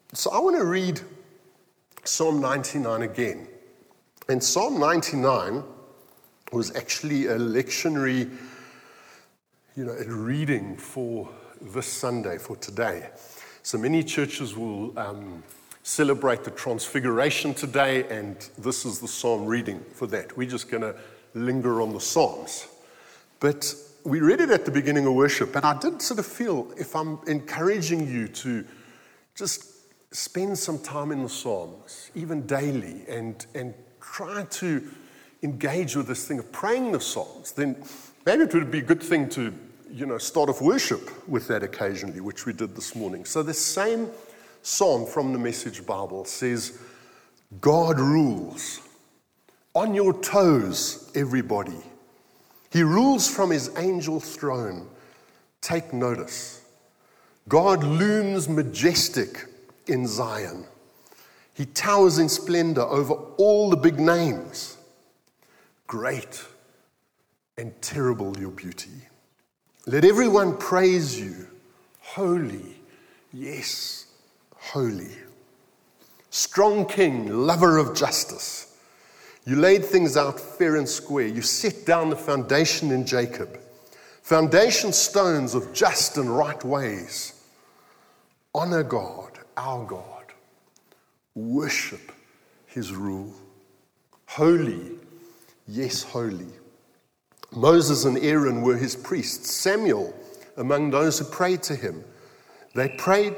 So I want to read Psalm 99 again. And Psalm 99 was actually a lectionary, a reading for this Sunday, for today. So many churches will celebrate the Transfiguration today, and this is the Psalm reading for that. We're just going to linger on the Psalms. But we read it at the beginning of worship, and I did sort of feel if I'm encouraging you to just spend some time in the Psalms, even daily, and try to engage with this thing of praying the Psalms, then maybe it would be a good thing to, start off worship with that occasionally, which we did this morning. So the same Psalm from the Message Bible says, God rules. On your toes, everybody. He rules from his angel throne. Take notice. God looms majestic in Zion. He towers in splendor over all the big names. Great and terrible your beauty. Let everyone praise you. Holy, yes, holy. Strong King, lover of justice. You laid things out fair and square. You set down the foundation in Jacob. Foundation stones of just and right ways. Honor God, our God. Worship his rule. Holy, yes, holy. Moses and Aaron were his priests. Samuel, among those who prayed to him. They prayed.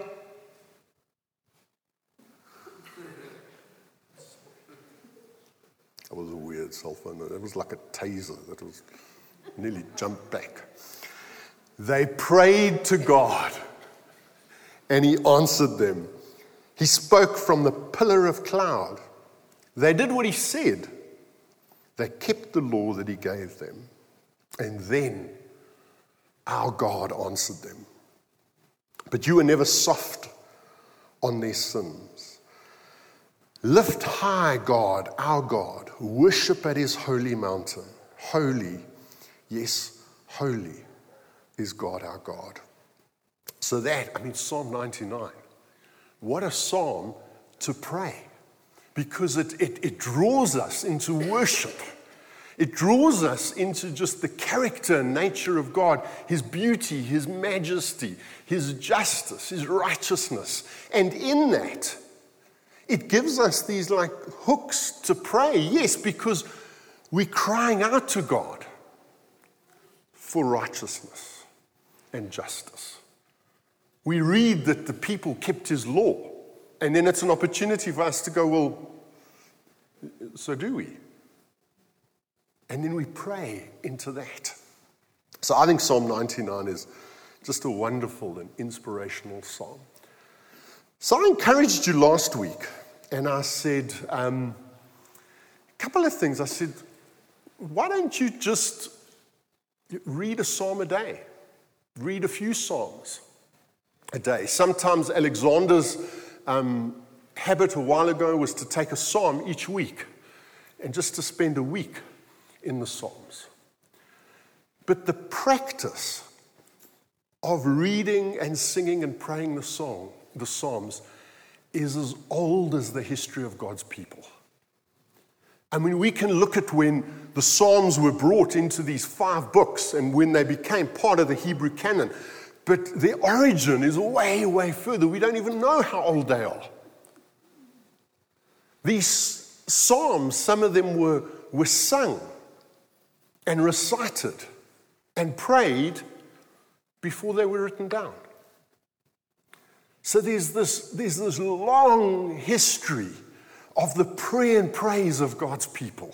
That was a weird cell phone. It was like a taser that was nearly jumped back. They prayed to God, and he answered them. He spoke from the pillar of cloud. They did what he said. They kept the law that he gave them. And then our God answered them. But you were never soft on their sins. Lift high God, our God. Worship at his holy mountain. Holy, yes, holy is God, our God. So Psalm 99. What a psalm to pray, because it draws us into worship. It draws us into just the character and nature of God, his beauty, his majesty, his justice, his righteousness. And in that, it gives us these hooks to pray. Yes, because we're crying out to God for righteousness and justice. We read that the people kept his law, and then it's an opportunity for us to go, well, so do we? And then we pray into that. So I think Psalm 99 is just a wonderful and inspirational psalm. So I encouraged you last week, and I said a couple of things. I said, why don't you just read a psalm a day? Read a few psalms a day. Sometimes Alexander's habit a while ago was to take a psalm each week and just to spend a week in the Psalms. But the practice of reading and singing and praying the Psalms, is as old as the history of God's people. I mean, we can look at when the Psalms were brought into these 5 books and when they became part of the Hebrew canon, but their origin is way, way further. We don't even know how old they are. These Psalms, some of them were sung and recited and prayed before they were written down. So there's this long history of the prayer and praise of God's people.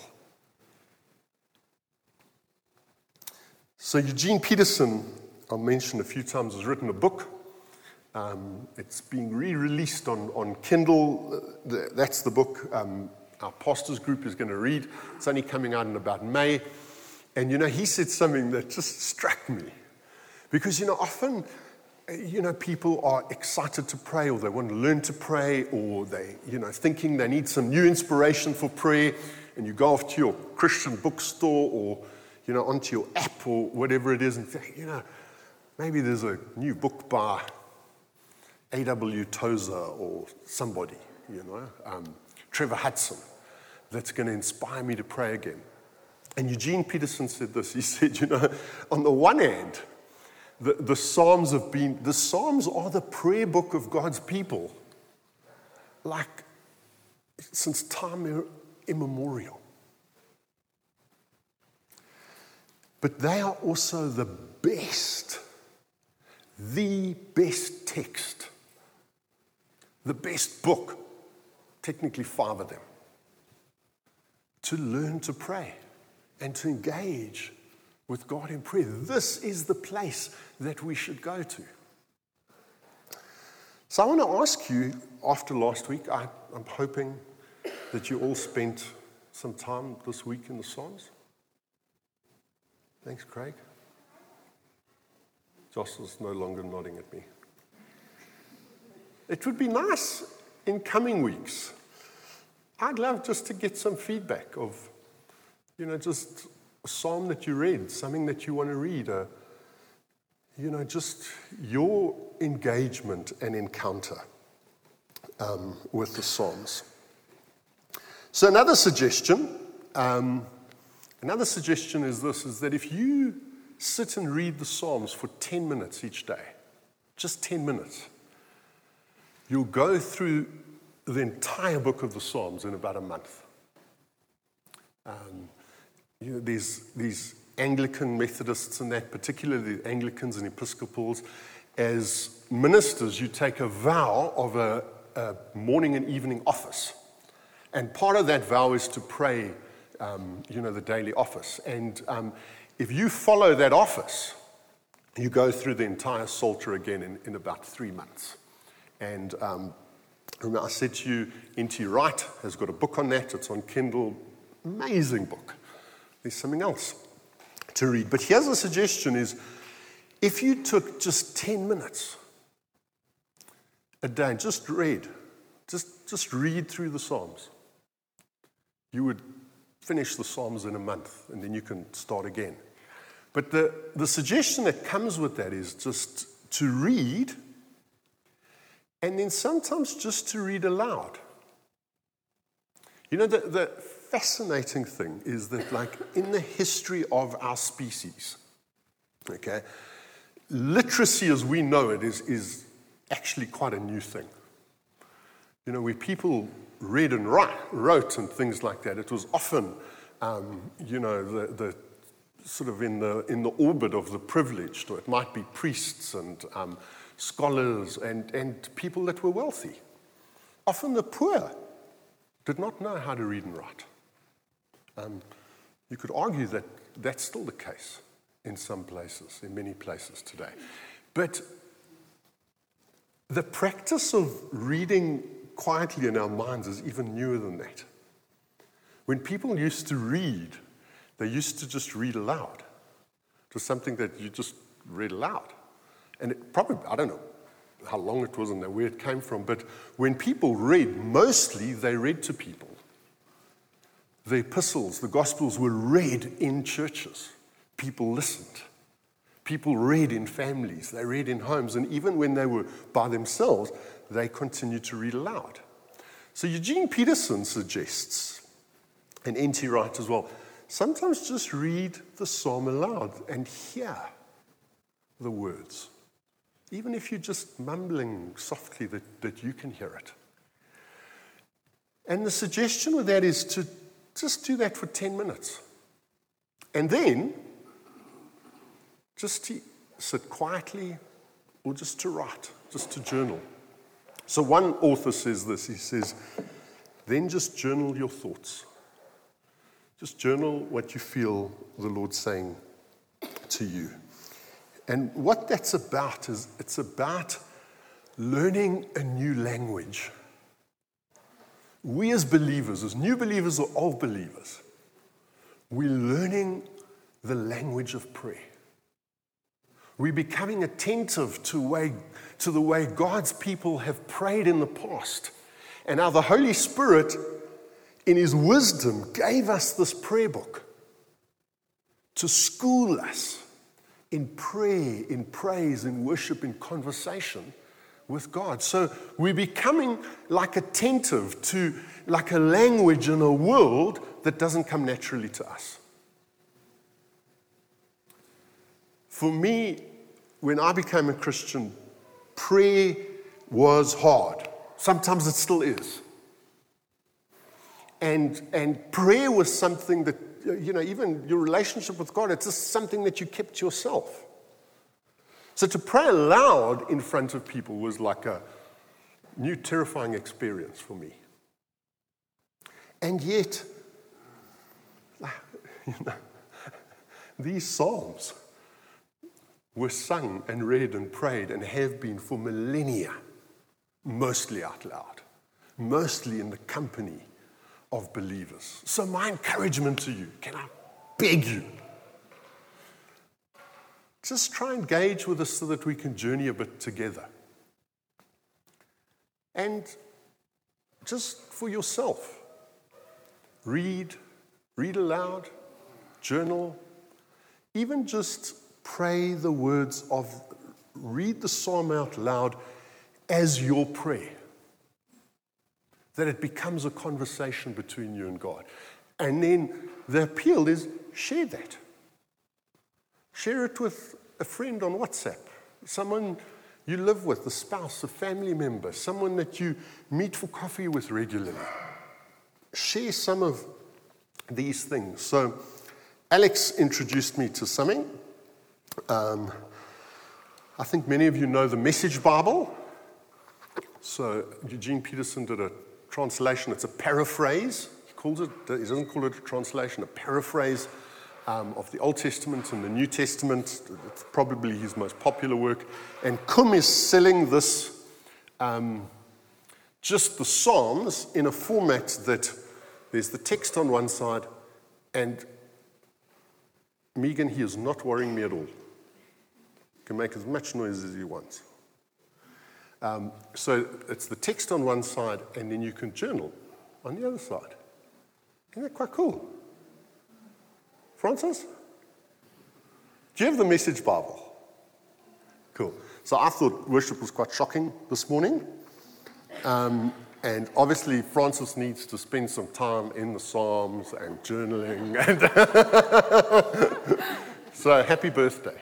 So Eugene Peterson, I'll mention a few times, has written a book. It's being re-released on Kindle. That's the book our pastors group is going to read. It's only coming out in about May. And, he said something that just struck me. Because, often, people are excited to pray, or they want to learn to pray, or they, thinking they need some new inspiration for prayer, and you go off to your Christian bookstore or, onto your app or whatever it is and think, maybe there's a new book by, A.W. Tozer or somebody, Trevor Hudson, that's going to inspire me to pray again. And Eugene Peterson said this. He said, on the one hand, the Psalms are the prayer book of God's people, like since time immemorial. But they are also the best text, the best book, technically 5 of them, to learn to pray and to engage with God in prayer. This is the place that we should go to. So I want to ask you, after last week, I'm hoping that you all spent some time this week in the Psalms. Thanks, Craig. Joss is no longer nodding at me. It would be nice in coming weeks. I'd love just to get some feedback of, just a psalm that you read, something that you want to read, just your engagement and encounter with the Psalms. So another suggestion is that if you sit and read the Psalms for 10 minutes each day, just 10 minutes, you'll go through the entire book of the Psalms in about a month. These Anglican Methodists and that, particularly the Anglicans and Episcopals, as ministers, you take a vow of a morning and evening office. And part of that vow is to pray, the daily office. And if you follow that office, you go through the entire Psalter again in about 3 months. And remember, I said to you, N.T. Wright has got a book on that. It's on Kindle. Amazing book. There's something else to read. But here's a suggestion is, if you took just 10 minutes a day, just read through the Psalms, you would finish the Psalms in a month, and then you can start again. But the suggestion that comes with that is just to read, and then sometimes just to read aloud. The fascinating thing is that, like, in the history of our species, okay, literacy as we know it is actually quite a new thing. Where people read and wrote and things like that, it was often, the sort of in the orbit of the privileged, or it might be priests and scholars and people that were wealthy. Often the poor did not know how to read and write. You could argue that that's still the case in some places, in many places today. But the practice of reading quietly in our minds is even newer than that. When people used to read, they used to just read aloud. It was something that you just read aloud. And it probably, I don't know how long it was and where it came from, but when people read, mostly they read to people. The epistles, the gospels were read in churches. People listened. People read in families. They read in homes. And even when they were by themselves, they continued to read aloud. So Eugene Peterson suggests, and N.T. Wright as well, sometimes just read the psalm aloud and hear the words. Even if you're just mumbling softly that you can hear it. And the suggestion with that is to just do that for 10 minutes. And then, just to sit quietly or just to write, just to journal. So one author says this, he says, then just journal your thoughts. Just journal what you feel the Lord's saying to you. And what that's about is it's about learning a new language. We as believers, as new believers or old believers, we're learning the language of prayer. We're becoming attentive to the way God's people have prayed in the past. And how the Holy Spirit, in His wisdom, gave us this prayer book to school us in prayer, in praise, in worship, in conversation with God. So we're becoming like attentive to like a language in a world that doesn't come naturally to us. For me, when I became a Christian, prayer was hard. Sometimes it still is. And prayer was something that, even your relationship with God, it's just something that you kept to yourself. So to pray aloud in front of people was like a new terrifying experience for me. And yet, these psalms were sung and read and prayed and have been for millennia, mostly out loud, mostly in the company of believers. So my encouragement to you, can I beg you, just try and engage with us so that we can journey a bit together. And just for yourself, read aloud, journal, even just pray the words read the psalm out loud as your prayer. That it becomes a conversation between you and God. And then the appeal is share that. Share it with a friend on WhatsApp, someone you live with, a spouse, a family member, someone that you meet for coffee with regularly. Share some of these things. So Alex introduced me to something. I think many of you know the Message Bible. So Eugene Peterson did a translation. It's a paraphrase. He doesn't call it a translation, a paraphrase of the Old Testament and the New Testament. It's probably his most popular work. And Cum is selling this, just the Psalms, in a format that there's the text on one side, and Megan, he is not worrying me at all. He can make as much noise as he wants. So it's the text on one side, and then you can journal on the other side. Isn't that quite cool? Francis? Do you have the Message Bible? Cool. So I thought worship was quite shocking this morning. And obviously Francis needs to spend some time in the Psalms and journaling. And so happy birthday.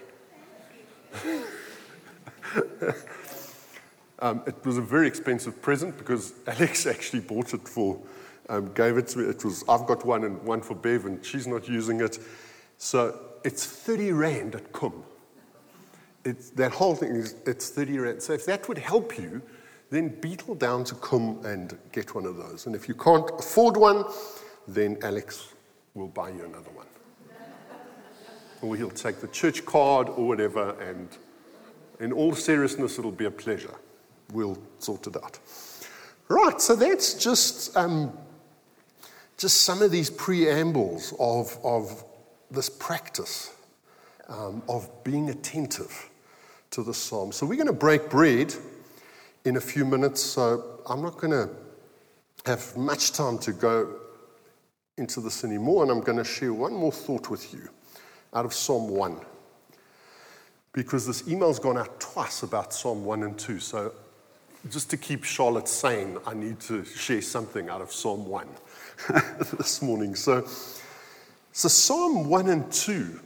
It was a very expensive present because Alex actually bought it gave it to me. I've got one and one for Bev, and she's not using it. So it's 30 Rand at Cum. That whole thing it's 30 Rand. So if that would help you, then beetle down to Cum and get one of those. And if you can't afford one, then Alex will buy you another one. Or he'll take the church card or whatever, and in all seriousness, it'll be a pleasure. We'll sort it out. Right, so that's just some of these preambles of this practice of being attentive to the psalm. So we're going to break bread in a few minutes, so I'm not going to have much time to go into this anymore, and I'm going to share one more thought with you out of Psalm 1. Because this email's gone out twice about Psalm 1 and 2, so just to keep Charlotte sane, I need to share something out of Psalm 1 this morning. So Psalm 1 and 2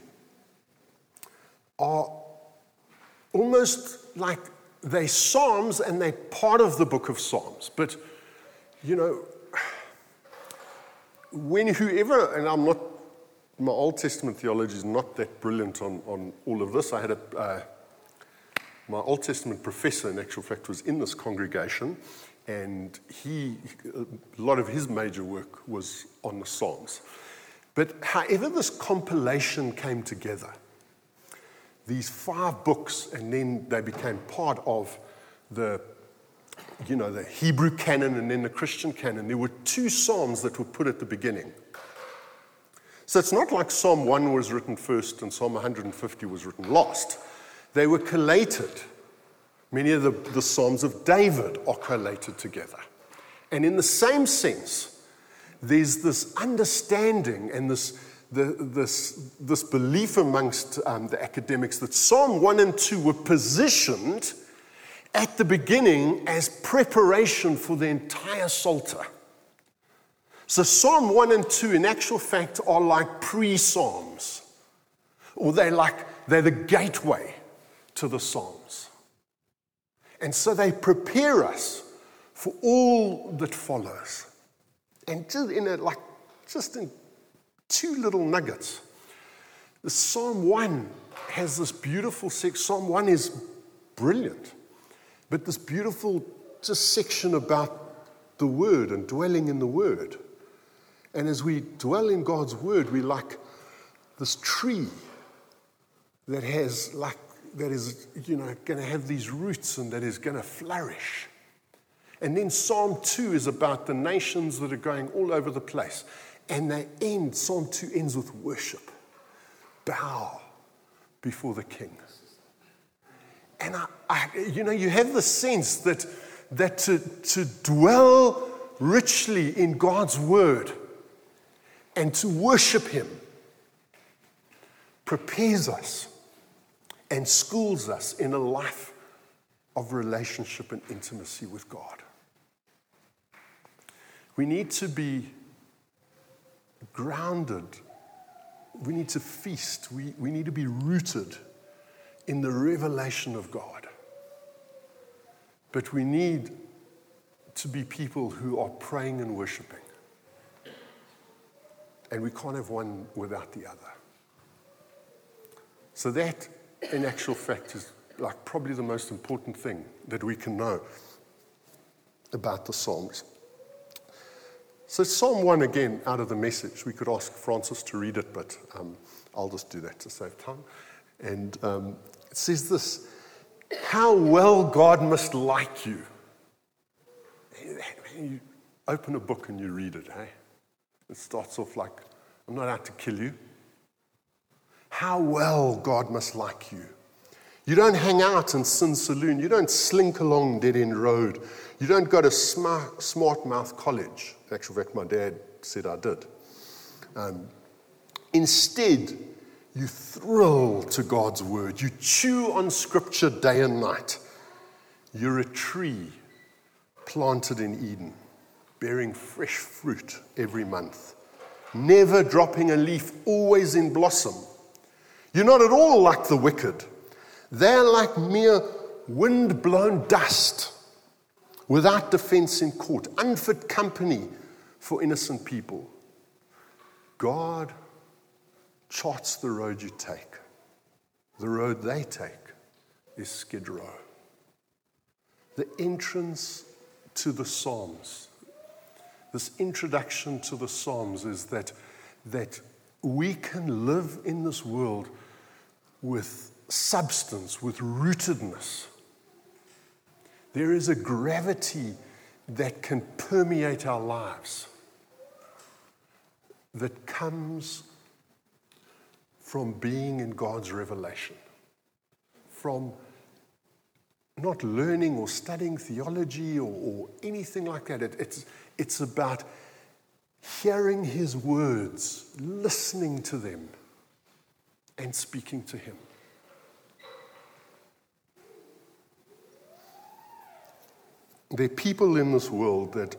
are almost like they're Psalms and they're part of the book of Psalms. But, when whoever, and my Old Testament theology is not that brilliant on all of this. I had my Old Testament professor, in actual fact, was in this congregation, and a lot of his major work was on the Psalms. But however this compilation came together, these 5 books, and then they became part of the Hebrew canon and then the Christian canon, there were 2 Psalms that were put at the beginning. So it's not like Psalm 1 was written first and Psalm 150 was written last. They were collated. Many of the Psalms of David are collated together. And in the same sense, there's this understanding and this belief amongst the academics that Psalm 1 and 2 were positioned at the beginning as preparation for the entire Psalter. So Psalm 1 and 2 in actual fact are like pre-Psalms, or they're the gateway to the Psalms. And so they prepare us for all that follows. And just in two little nuggets. The Psalm 1 has this beautiful section. Psalm 1 is brilliant, but this beautiful just section about the Word and dwelling in the Word. And as we dwell in God's Word, we like this tree that is going to have these roots and that is going to flourish. And then Psalm 2 is about the nations that are going all over the place. And Psalm 2 ends with worship. Bow before the King. And you have the sense that to dwell richly in God's Word and to worship Him prepares us and schools us in a life of relationship and intimacy with God. We need to be grounded. We need to feast. We need to be rooted in the revelation of God. But we need to be people who are praying and worshiping. And we can't have one without the other. So that, in actual fact, is like probably the most important thing that we can know about the Psalms. So Psalm 1, again, out of the Message. We could ask Francis to read it, but I'll just do that to save time. And it says this: how well God must like you. You open a book and you read it, hey? It starts off like, I'm not out to kill you. How well God must like you. You don't hang out in Sin Saloon. You don't slink along Dead End Road. You don't go to Smart Mouth College. In actual fact, my dad said I did. Instead, you thrill to God's Word. You chew on Scripture day and night. You're a tree planted in Eden, bearing fresh fruit every month, never dropping a leaf, always in blossom. You're not at all like the wicked. They're like mere wind-blown dust, without defense in court, unfit company for innocent people. God charts the road you take. The road they take is Skid Row. The entrance to the Psalms, this introduction to the Psalms, is that we can live in this world with substance, with rootedness. There is a gravity that can permeate our lives that comes from being in God's revelation, from not learning or studying theology or anything like that. It's about hearing His words, listening to them, and speaking to Him. There are people in this world that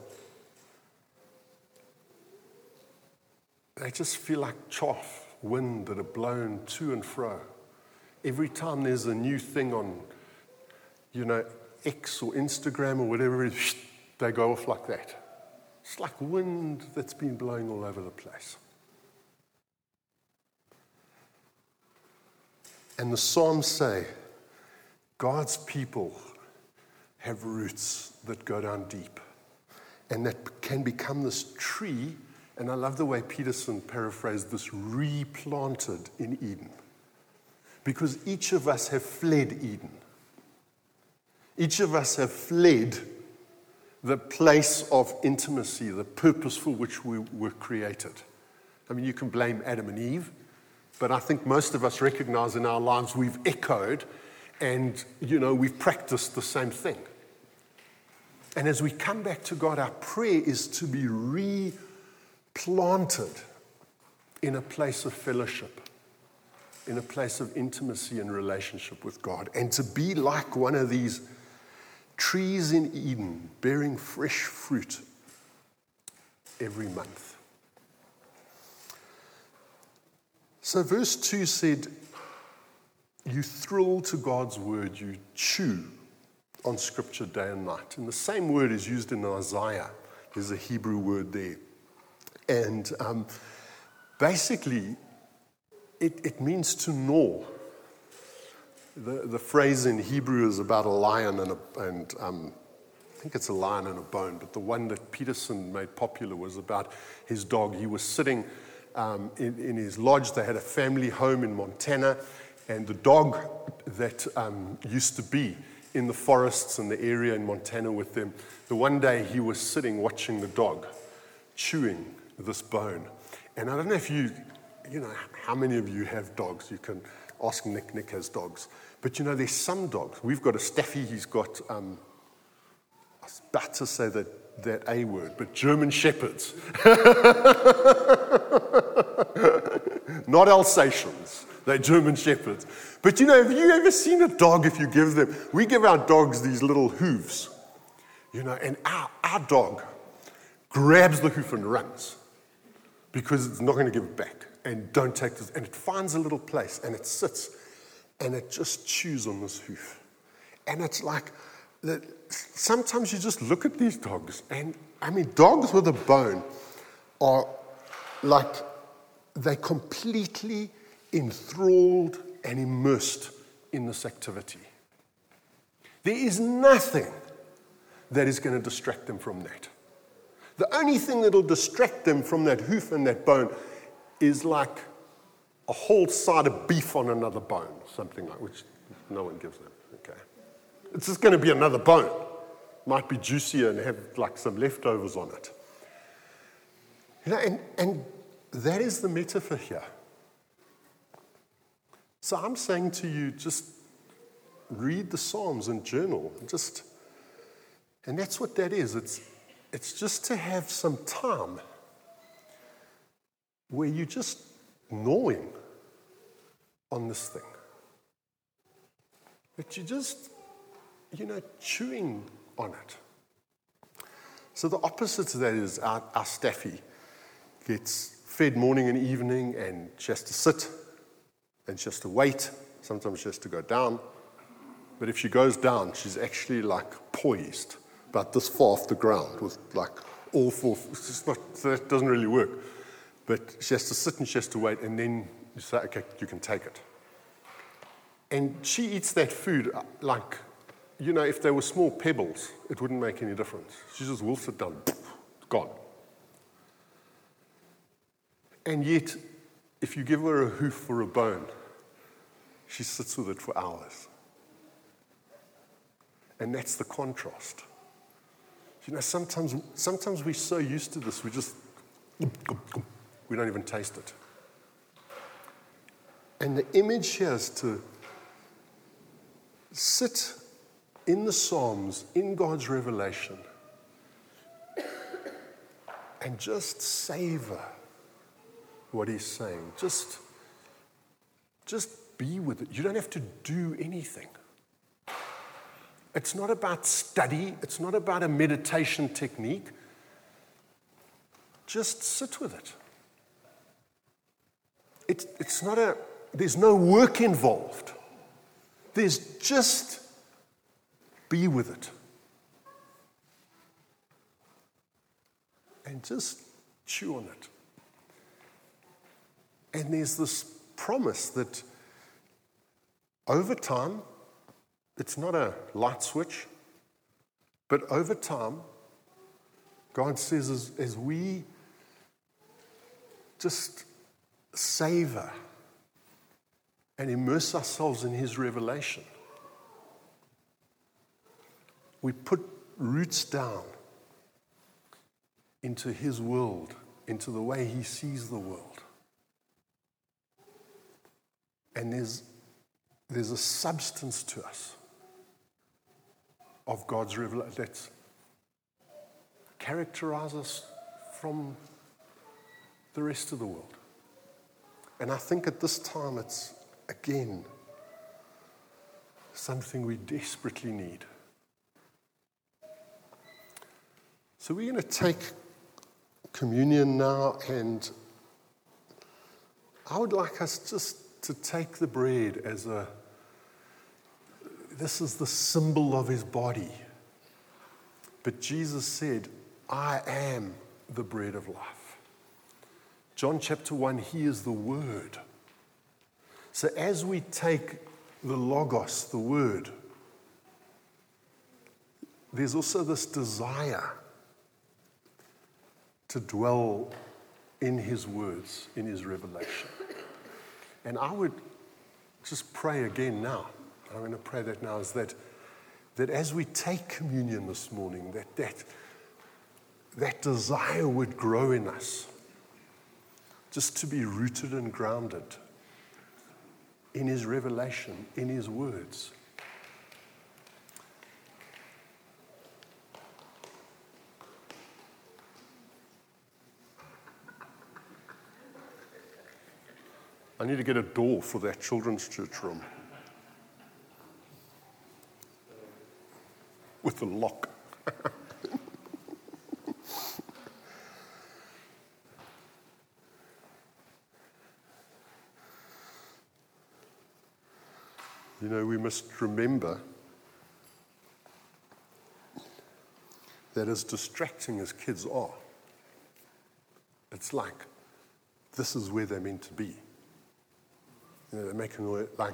they just feel like chaff, wind that are blown to and fro. Every time there's a new thing on, X or Instagram or whatever it is, they go off like that. It's like wind that's been blowing all over the place. And the Psalms say, God's people have roots that go down deep and that can become this tree. And I love the way Peterson paraphrased this, replanted in Eden. Because each of us have fled Eden. Each of us have fled the place of intimacy, the purpose for which we were created. I mean, you can blame Adam and Eve, but I think most of us recognize in our lives we've echoed and, we've practiced the same thing. And as we come back to God, our prayer is to be replanted in a place of fellowship, in a place of intimacy and relationship with God, and to be like one of these trees in Eden bearing fresh fruit every month. So verse 2 said, you thrill to God's word, you chew on Scripture day and night. And the same word is used in Isaiah. There's a Hebrew word there. And basically, it means to gnaw. The phrase in Hebrew is about a lion and I think it's a lion and a bone, but the one that Peterson made popular was about his dog. He was sitting in his lodge. They had a family home in Montana, and the dog that used to be in the forests and the area in Montana with them, the one day he was sitting watching the dog chewing this bone. And I don't know if you know, how many of you have dogs? You can ask Nick. Nick has dogs. But you know, there's some dogs. We've got a Staffy. He's got, I was about to say that A word, but German Shepherds. Not Alsatians. They're German Shepherds. But you know, have you ever seen a dog if you give them, we give our dogs these little hooves, you know, and our dog grabs the hoof and runs because it's not going to give it back. And don't take this. And it finds a little place and it sits and it just chews on this hoof. And it's like, sometimes you just look at these dogs and, I mean, dogs with a bone are like, they're completely enthralled and immersed in this activity. There is nothing that is going to distract them from that. The only thing that will distract them from that hoof and that bone is like a whole side of beef on another bone, something like, which no one gives them, okay? It's just going to be another bone. Might be juicier and have like some leftovers on it. You know, and that is the metaphor here. So I'm saying to you, just read the Psalms and journal. And that's what that is. It's just to have some time where you're just gnawing on this thing. But you're just, you know, chewing on it. So the opposite to that is our Staffy gets fed morning and evening, and she has to sit, and she has to wait. Sometimes she has to go down. But if she goes down, she's actually like poised about this far off the ground with like all four. It's just not, that doesn't really work. But she has to sit and she has to wait, and then you say, okay, you can take it. And she eats that food like, you know, if there were small pebbles, it wouldn't make any difference. She just wolfs it down, gone. And yet, if you give her a hoof or a bone, she sits with it for hours. And that's the contrast. You know, sometimes we're so used to this, we don't even taste it. And the image here is to sit in the Psalms, in God's revelation, and just savor what he's saying. Just be with it. You don't have to do anything. It's not about study. It's not about a meditation technique. Just sit with it. It's not there's no work involved. There's just be with it. And just chew on it. And there's this promise that over time, it's not a light switch, but over time, God says as we just savor and immerse ourselves in his revelation, we put roots down into his world, into the way he sees the world. And there's a substance to us of God's revelation that characterizes us from the rest of the world. And I think at this time it's, again, something we desperately need. So we're going to take communion now, and I would like us just to take the bread as this is the symbol of his body. But Jesus said, I am the bread of life. John chapter 1, he is the Word. So as we take the Logos, the Word, there's also this desire to dwell in his words, in his revelation. And I would just pray again now. I'm going to pray that now, is that as we take communion this morning, that desire would grow in us, just to be rooted and grounded in his revelation, in his words. I need to get a door for that children's church room with a lock. You know, we must remember that as distracting as kids are, it's like this is where they're meant to be. You know, they're making it like,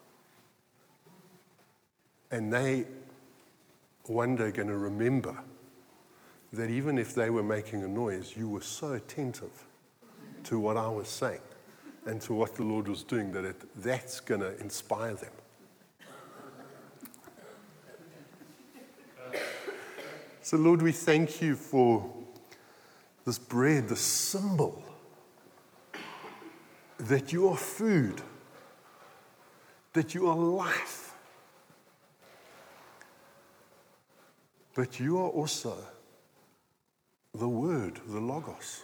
and they one day going to remember that even if they were making a noise, you were so attentive to what I was saying and to what the Lord was doing that that's going to inspire them. So Lord, we thank you for this bread, the symbol that you are food, that you are life, but you are also the Word, the Logos.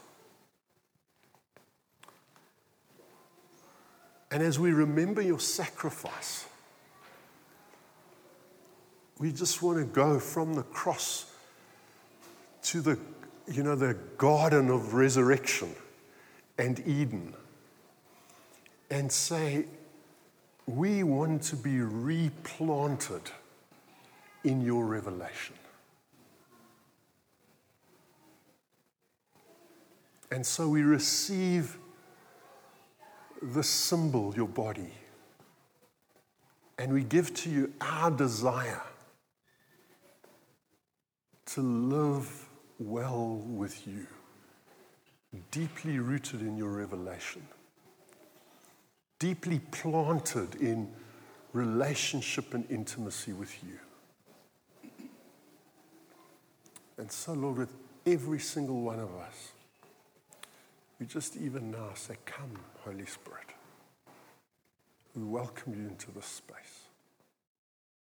And as we remember your sacrifice, we just want to go from the cross to the garden of resurrection and Eden and say, we want to be replanted in your revelation. And so we receive the symbol, your body, and we give to you our desire to live well with you, deeply rooted in your revelation, deeply planted in relationship and intimacy with you. And so, Lord, with every single one of us, we just even now say, come, Holy Spirit. We welcome you into this space.